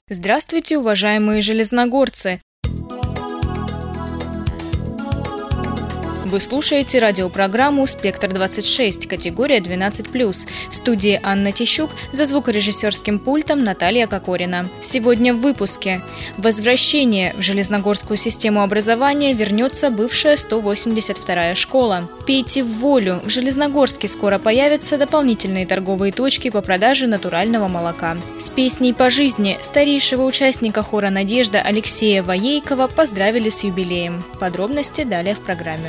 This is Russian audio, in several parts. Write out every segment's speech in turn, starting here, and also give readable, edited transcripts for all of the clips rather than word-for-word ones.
Здравствуйте, уважаемые железногорцы! Вы слушаете радиопрограмму «Спектр-26», категория 12+. В студии Анна Тищук, за звукорежиссерским пультом Наталья Кокорина. Сегодня в выпуске. Возвращение в железногорскую систему образования вернется бывшая 182-я школа. Пейте в волю. В Железногорске скоро появятся дополнительные торговые точки по продаже натурального молока. С песней по жизни старейшего участника хора «Надежда» Алексея Воейкова поздравили с юбилеем. Подробности далее в программе.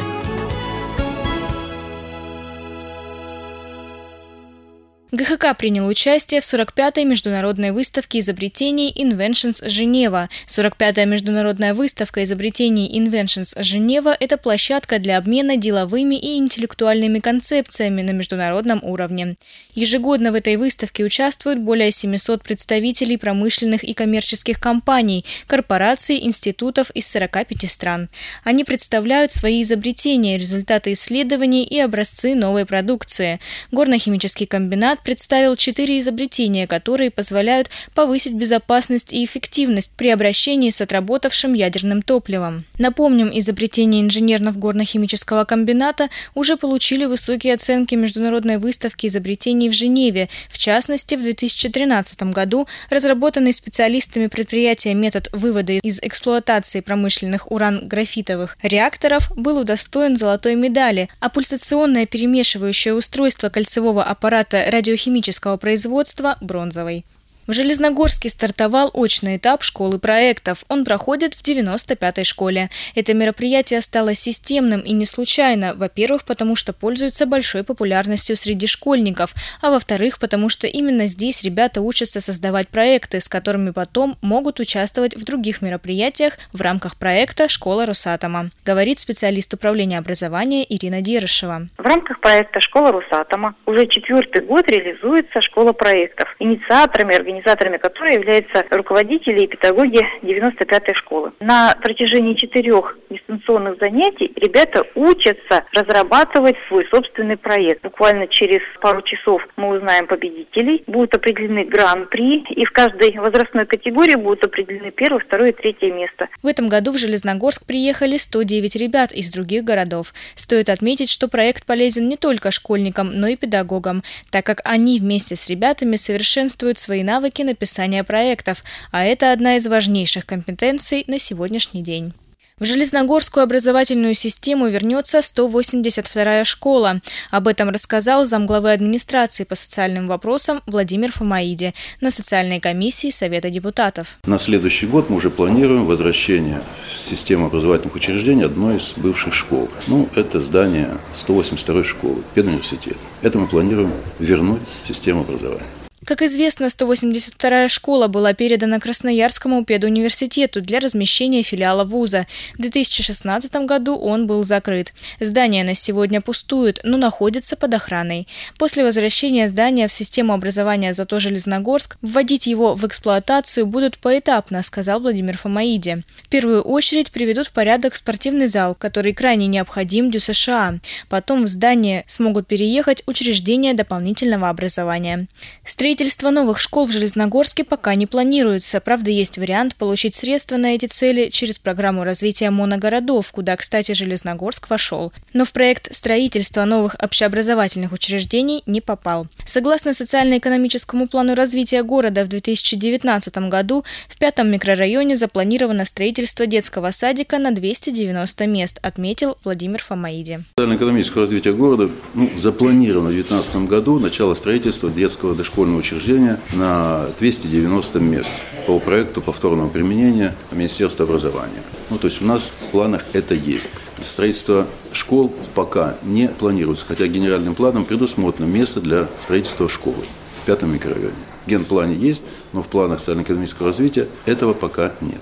ГХК принял участие в 45-й международной выставке изобретений Inventions Женева. 45-я международная выставка изобретений Inventions Женева – это площадка для обмена деловыми и интеллектуальными концепциями на международном уровне. Ежегодно в этой выставке участвуют более 700 представителей промышленных и коммерческих компаний, корпораций, институтов из 45 стран. Они представляют свои изобретения, результаты исследований и образцы новой продукции. Горно-химический комбинат представил 4 изобретения, которые позволяют повысить безопасность и эффективность при обращении с отработавшим ядерным топливом. Напомним, изобретения инженеров горно-химического комбината уже получили высокие оценки международной выставки изобретений в Женеве. В частности, в 2013 году разработанный специалистами предприятия метод вывода из эксплуатации промышленных уран-графитовых реакторов был удостоен золотой медали, а пульсационное перемешивающее устройство кольцевого аппарата радиохимического производства – бронзовой. В Железногорске стартовал очный этап школы проектов. Он проходит в 95-й школе. Это мероприятие стало системным и не случайно. Во-первых, потому что пользуется большой популярностью среди школьников, а во-вторых, потому что именно здесь ребята учатся создавать проекты, с которыми потом могут участвовать в других мероприятиях в рамках проекта «Школа Росатома», говорит специалист управления образования Ирина Дерышева. В рамках проекта «Школа Росатома» уже 4-й год реализуется школа проектов. Организаторами которой являются руководители и педагоги 95-й школы. На протяжении 4 дистанционных занятий ребята учатся разрабатывать свой собственный проект. Буквально через пару часов мы узнаем победителей, будут определены гран-при, и в каждой возрастной категории будут определены 1, 2 и 3 место. В этом году в Железногорск приехали 109 ребят из других городов. Стоит отметить, что проект полезен не только школьникам, но и педагогам, так как они вместе с ребятами совершенствуют свои навыки написания проектов, а это одна из важнейших компетенций на сегодняшний день. В Железногорскую образовательную систему вернется 182-я школа. Об этом рассказал замглавы администрации по социальным вопросам Владимир Фомаиди на социальной комиссии Совета депутатов. На следующий год мы уже планируем возвращение в систему образовательных учреждений одной из бывших школ. Это здание 182-й школы, педуниверситета. Это мы планируем вернуть в систему образования. Как известно, 182-я школа была передана Красноярскому педуниверситету для размещения филиала вуза. В 2016 году он был закрыт. Здание на сегодня пустует, но находится под охраной. После возвращения здания в систему образования ЗАТО Железногорск вводить его в эксплуатацию будут поэтапно, сказал Владимир Фомаиди. В первую очередь приведут в порядок спортивный зал, который крайне необходим ДЮСШ. Потом в здание смогут переехать учреждения дополнительного образования. Строительство новых школ в Железногорске пока не планируется. Правда, есть вариант получить средства на эти цели через программу развития моногородов, куда, кстати, Железногорск вошел. Но в проект строительства новых общеобразовательных учреждений не попал. Согласно социально-экономическому плану развития города в 2019 году в 5-м микрорайоне запланировано строительство детского садика на 290 мест, отметил Владимир Фомаиди. Социально-экономическое развитие города запланировано в 2019 году начало строительства детского дошкольного учреждения на 290 мест по проекту повторного применения Министерства образования. То есть у нас в планах это есть. Строительство школ пока не планируется, хотя генеральным планом предусмотрено место для строительства школы в 5-м микрорайоне. В генплане есть, но в планах социально-экономического развития этого пока нет.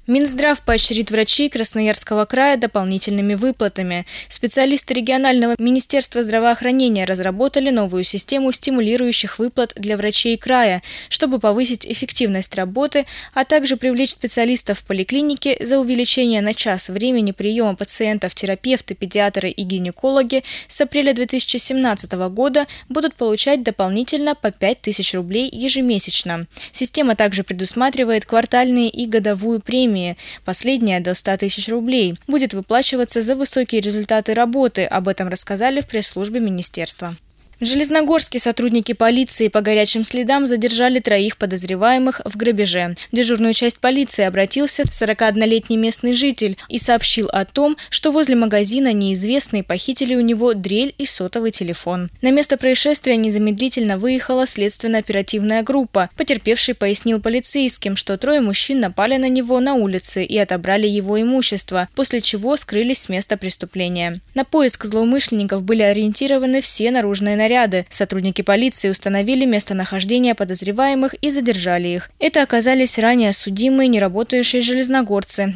Минздрав поощрит врачей Красноярского края дополнительными выплатами. Специалисты регионального министерства здравоохранения разработали новую систему стимулирующих выплат для врачей края, чтобы повысить эффективность работы, а также привлечь специалистов в поликлинике. За увеличение на час времени приема пациентов терапевты, педиатры и гинекологи с апреля 2017 года будут получать дополнительно по 5000 рублей ежемесячно. Система также предусматривает квартальные и годовую премии. Последняя до 100 тысяч рублей. Будет выплачиваться за высокие результаты работы. Об этом рассказали в пресс-службе министерства. В Железногорске сотрудники полиции по горячим следам задержали 3 подозреваемых в грабеже. В дежурную часть полиции обратился 41-летний местный житель и сообщил о том, что возле магазина неизвестные похитили у него дрель и сотовый телефон. На место происшествия незамедлительно выехала следственно-оперативная группа. Потерпевший пояснил полицейским, что 3 мужчин напали на него на улице и отобрали его имущество, после чего скрылись с места преступления. На поиск злоумышленников были ориентированы все наружные наряды. Сотрудники полиции установили местонахождение подозреваемых и задержали их. Это оказались ранее судимые неработающие железногорцы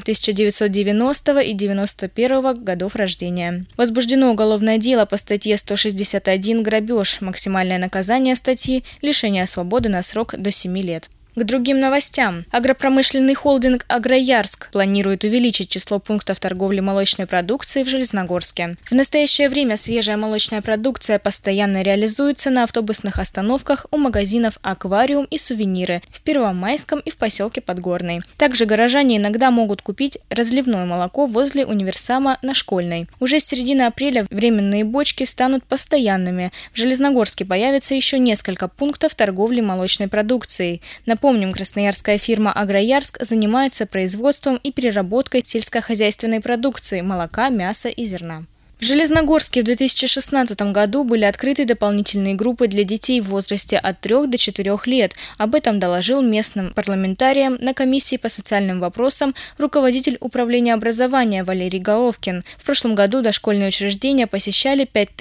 1990 и 91 годов рождения. Возбуждено уголовное дело по статье 161 «Грабеж». Максимальное наказание статьи – лишение свободы на срок до 7 лет. К другим новостям. Агропромышленный холдинг «Агроярск» планирует увеличить число пунктов торговли молочной продукцией в Железногорске. В настоящее время свежая молочная продукция постоянно реализуется на автобусных остановках у магазинов «Аквариум» и «Сувениры» в Первомайском и в поселке Подгорный. Также горожане иногда могут купить разливное молоко возле универсама на Школьной. Уже с середины апреля временные бочки станут постоянными. В Железногорске появится еще несколько пунктов торговли молочной продукцией. Напомним, красноярская фирма «Агроярск» занимается производством и переработкой сельскохозяйственной продукции – молока, мяса и зерна. В Железногорске в 2016 году были открыты дополнительные группы для детей в возрасте от 3 до 4 лет. Об этом доложил местным парламентариям на комиссии по социальным вопросам руководитель управления образования Валерий Головкин. В прошлом году дошкольные учреждения посещали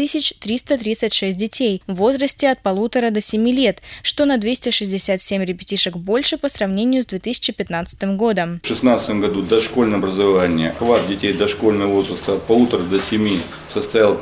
5336 детей в возрасте от 1,5 до 7 лет, что на 267 ребятишек больше по сравнению с 2015 годом. В 2016 году дошкольное образование, охват детей дошкольного возраста от 1,5 до 7 составил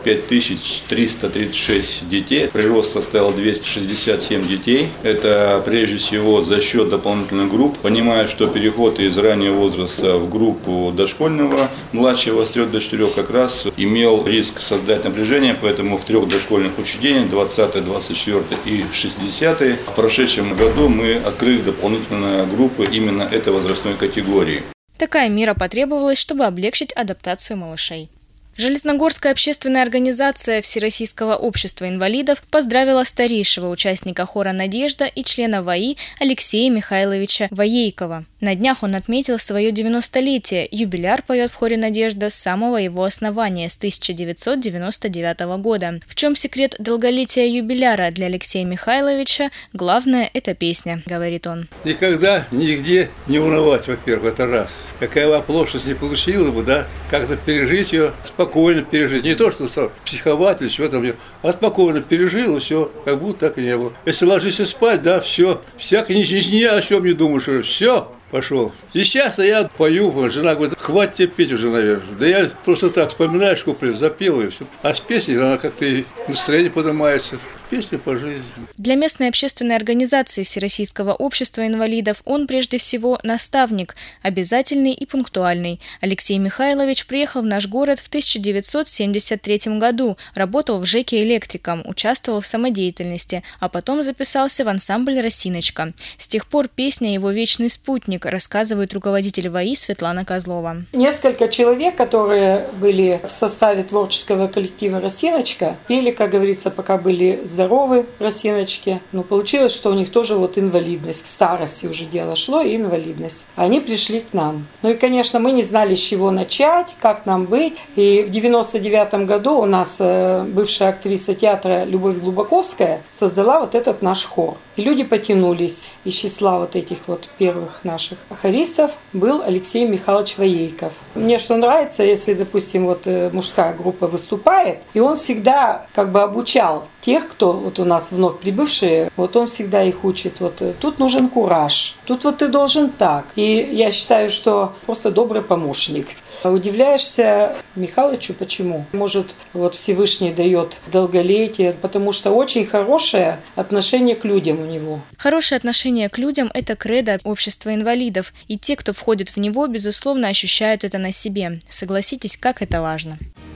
5336 детей, прирост составил 267 детей. Это прежде всего за счет дополнительных групп. Понимая, что переход из раннего возраста в группу дошкольного, младшего с 3 до 4 как раз имел риск создать напряжение, поэтому в 3 дошкольных учреждениях, 20, 24 и 60, в прошедшем году мы открыли дополнительные группы именно этой возрастной категории. Такая мера потребовалась, чтобы облегчить адаптацию малышей. Железногорская общественная организация Всероссийского общества инвалидов поздравила старейшего участника хора «Надежда» и члена ВАИ Алексея Михайловича Воейкова. На днях он отметил свое 90-летие. Юбиляр поет в хоре «Надежда» с самого его основания, с 1999 года. В чем секрет долголетия юбиляра для Алексея Михайловича? Главное – это песня, говорит он. Никогда, нигде не унывать, во-первых, это раз. Какая бы оплошность не получилась бы, да, как-то пережить ее, спокойно пережить. Не то, что стал психовать или что-то, а спокойно пережил, и все, как будто так и не было. Если ложишься спать, да, все, всякое, ни о чем не думаешь, все. Пошел. И сейчас я пою, жена говорит, хватит тебе петь уже, наверное. Да я просто так вспоминаю, что запел и все. А с песней она как-то и настроение поднимается. Песня по жизни. Для местной общественной организации Всероссийского общества инвалидов он прежде всего наставник, обязательный и пунктуальный. Алексей Михайлович приехал в наш город в 1973 году, работал в ЖЭКе электриком, участвовал в самодеятельности, а потом записался в ансамбль «Росиночка». С тех пор песня его вечный спутник, рассказывает руководитель ВАИ Светлана Козлова. Несколько человек, которые были в составе творческого коллектива «Росиночка», пели, как говорится, пока были здоровы росиночки. Но получилось, что у них тоже инвалидность. К старости уже дело шло, и инвалидность. Они пришли к нам. Ну и, конечно, мы не знали, с чего начать, как нам быть. И в 1999 году у нас бывшая актриса театра Любовь Глубоковская создала этот наш хор. И люди потянулись. Из числа этих первых наших хористов был Алексей Михайлович Воейков. Мне что нравится, если, допустим, мужская группа выступает, и он всегда обучал тех, кто кто вот у нас вновь прибывшие, вот он всегда их учит. Вот тут нужен кураж, тут вот ты должен так. И я считаю, что просто добрый помощник. Удивляешься Михалычу, почему? Может, вот Всевышний дает долголетие, потому что очень хорошее отношение к людям у него. Хорошее отношение к людям – это кредо общества инвалидов, и те, кто входит в него, безусловно, ощущают это на себе. Согласитесь, как это важно.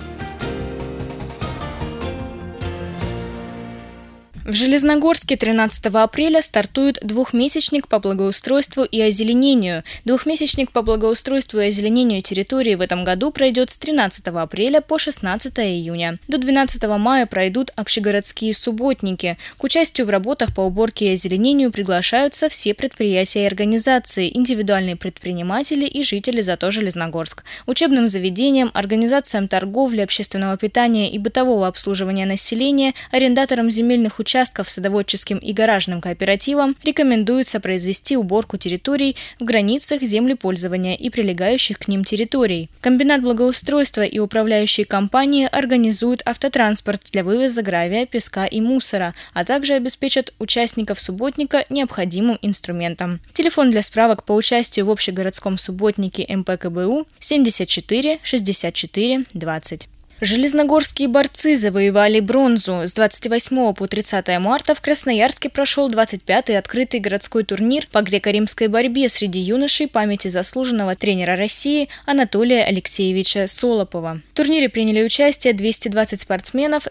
В Железногорске 13 апреля стартует двухмесячник по благоустройству и озеленению. Двухмесячник по благоустройству и озеленению территории в этом году пройдет с 13 апреля по 16 июня. До 12 мая пройдут общегородские субботники. К участию в работах по уборке и озеленению приглашаются все предприятия и организации, индивидуальные предприниматели и жители ЗАТО Железногорск. Учебным заведениям, организациям торговли, общественного питания и бытового обслуживания населения, арендаторам земельных участков, садоводческим и гаражным кооперативам рекомендуется произвести уборку территорий в границах землепользования и прилегающих к ним территорий. Комбинат благоустройства и управляющие компании организуют автотранспорт для вывоза гравия, песка и мусора, а также обеспечат участников субботника необходимым инструментом. Телефон для справок по участию в общегородском субботнике МПКБУ 74 64 20. Железногорские борцы завоевали бронзу. С 28 по 30 марта в Красноярске прошел 25-й открытый городской турнир по греко-римской борьбе среди юношей памяти заслуженного тренера России Анатолия Алексеевича Солопова. В турнире приняли участие 220 спортсменов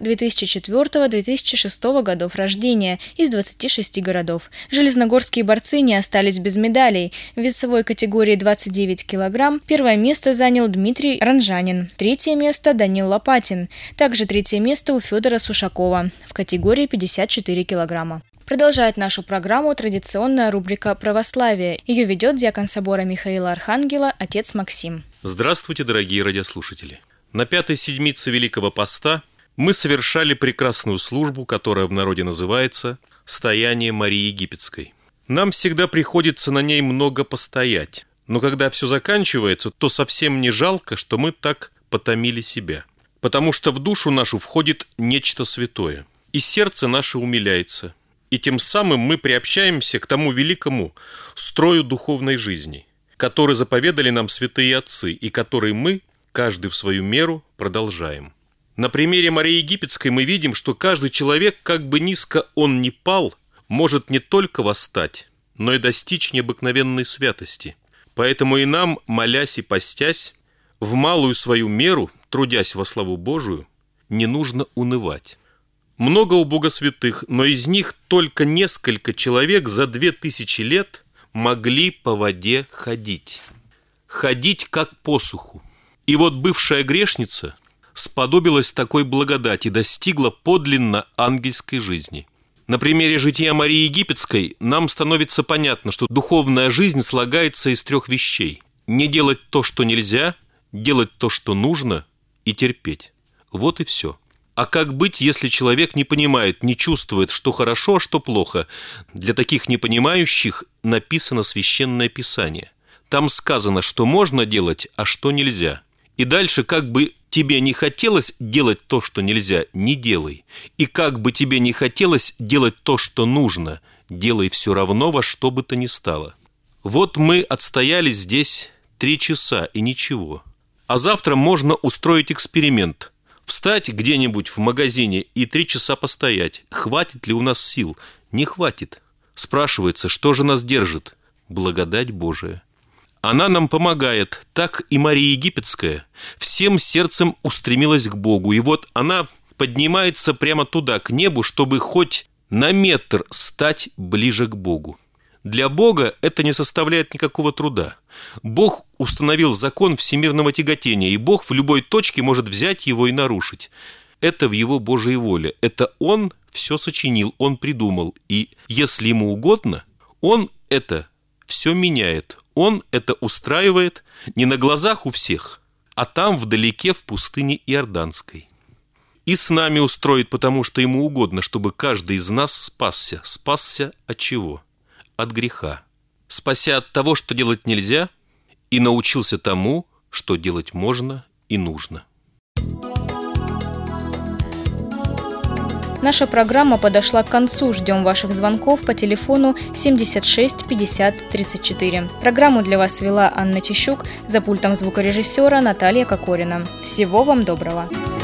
2004-2006 годов рождения из 26 городов. Железногорские борцы не остались без медалей. В весовой категории 29 килограмм первое место занял Дмитрий Ранжанин, третье место – Данил Лопатин. Также третье место у Федора Сушакова в категории 54 килограмма. Продолжает нашу программу традиционная рубрика «Православие». Ее ведет диакон собора Михаила Архангела, отец Максим. Здравствуйте, дорогие радиослушатели! На пятой седмице Великого Поста мы совершали прекрасную службу, которая в народе называется «Стояние Марии Египетской». Нам всегда приходится на ней много постоять, но когда все заканчивается, то совсем не жалко, что мы так потомили себя. Потому что в душу нашу входит нечто святое, и сердце наше умиляется, и тем самым мы приобщаемся к тому великому строю духовной жизни, который заповедали нам святые отцы, и который мы, каждый в свою меру, продолжаем. На примере Марии Египетской мы видим, что каждый человек, как бы низко он ни пал, может не только восстать, но и достичь необыкновенной святости. Поэтому и нам, молясь и постясь, в малую свою меру, трудясь во славу Божию, не нужно унывать. Много у Бога святых, но из них только несколько человек за 2000 лет могли по воде ходить. Ходить как по суху. И вот бывшая грешница сподобилась такой благодати, достигла подлинно ангельской жизни. На примере жития Марии Египетской нам становится понятно, что духовная жизнь слагается из 3 вещей. Не делать то, что нельзя, делать то, что нужно, и терпеть. Вот и все. А как быть, если человек не понимает, не чувствует, что хорошо, а что плохо? Для таких непонимающих написано Священное Писание. Там сказано, что можно делать, а что нельзя. И дальше, как бы тебе не хотелось делать то, что нельзя, не делай. И как бы тебе не хотелось делать то, что нужно, делай все равно во что бы то ни стало. Вот мы отстояли здесь 3 часа и ничего. А завтра можно устроить эксперимент. Встать где-нибудь в магазине и 3 часа постоять. Хватит ли у нас сил? Не хватит. Спрашивается, что же нас держит? Благодать Божия. Она нам помогает. Так и Мария Египетская всем сердцем устремилась к Богу. И вот она поднимается прямо туда, к небу, чтобы хоть на метр стать ближе к Богу. Для Бога это не составляет никакого труда. Бог установил закон всемирного тяготения, и Бог в любой точке может взять его и нарушить. Это в его Божьей воле. Это Он все сочинил, Он придумал. И если ему угодно, Он это все меняет. Он это устраивает не на глазах у всех, а там вдалеке в пустыне Иорданской. И с нами устроит, потому что ему угодно, чтобы каждый из нас спасся. Спасся от чего? От греха. Спася от того, что делать нельзя, и научился тому, что делать можно и нужно. Наша программа подошла к концу. Ждем ваших звонков по телефону 76 50 34. Программу для вас вела Анна Тищук, за пультом звукорежиссера Наталья Кокорина. Всего вам доброго!